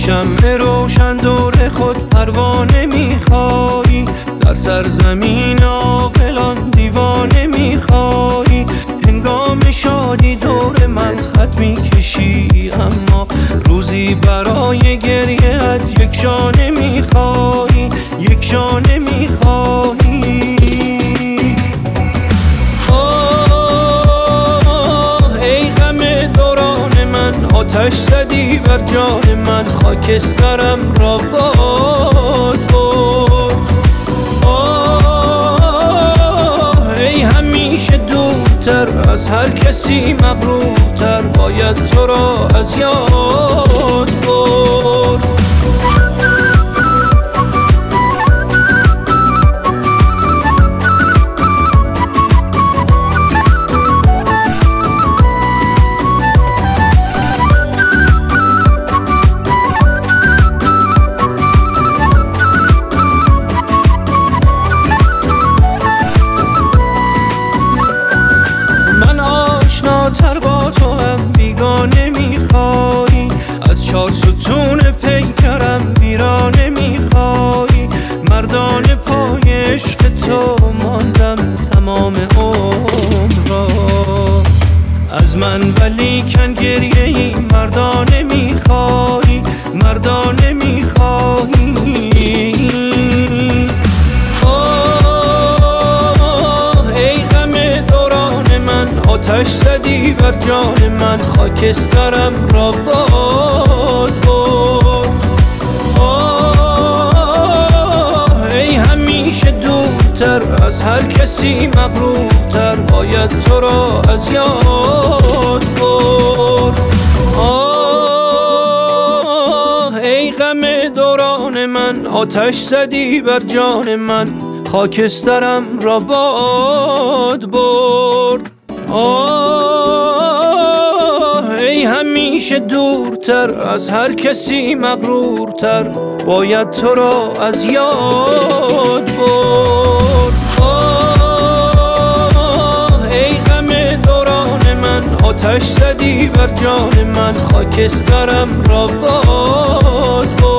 شمع روشن دور خود پروانه میخوایی، در سرزمین عاقلان دیوانه میخوایی. هنگام شادی دور من خط میکشی، اما روزی برای گریه‌ات یک شانه میخوایی، یک شانه میخوایی. ای غم دوران من، آتش زدی بر جان من، خاکسترم را باد برد. ای همیشه دورتر از هر کسی مغرورتر، باید تو را از یاد برد. تر با تو هم بیگانه میخوایی، از چار ستون پیکرم ویرانه میخوایی. مردان پای عشق تو ماندم تمام عمر را، از من ولیکن گریه ای مردانه میخوایی، مردانه میخوایی. آتش زدی بر جان من، خاکسترم را باد برد. ای همیشه دورتر از هر کسی مغرورتر، باید تو را از یاد برد. ای غم دوران من، آتش زدی بر جان من، خاکسترم را باد برد. ای همیشه دورتر از هر کسی مغرورتر، باید تو را از یاد برد. ای غم دوران من، آتش زدی بر جان من، خاکسترم را باد برد.